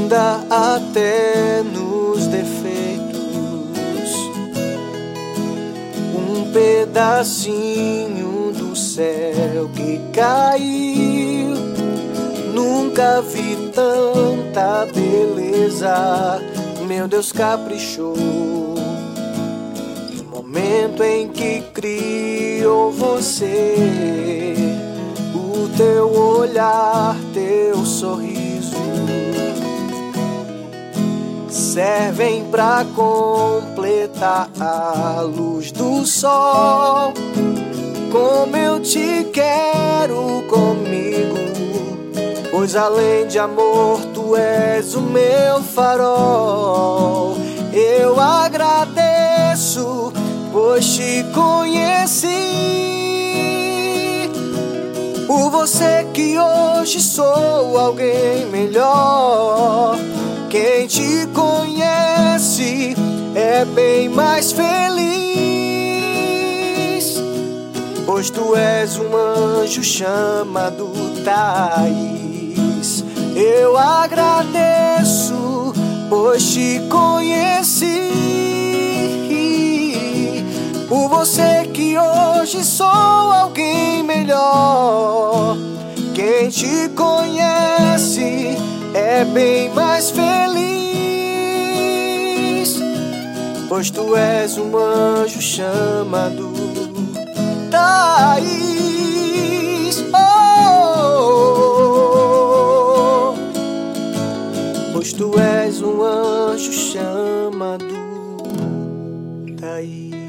linda até nos defeitos, um pedacinho do céu que caiu. Nunca vi tanta beleza, meu Deus caprichou. No momento em que criou você, o teu olhar, teu sorriso servem pra completar a luz do sol. Como eu te quero comigo, pois além de amor tu és o meu farol. Eu agradeço, pois te conheci. Por você que hoje sou alguém melhor. Quem te conhece é bem mais feliz, pois tu és um anjo chamado Thaís. Eu agradeço, pois te conheci. Por você que hoje sou alguém melhor. Quem te conhece é bem mais feliz, pois tu és um anjo chamado Thaís. Oh, pois tu és um anjo chamado Thaís.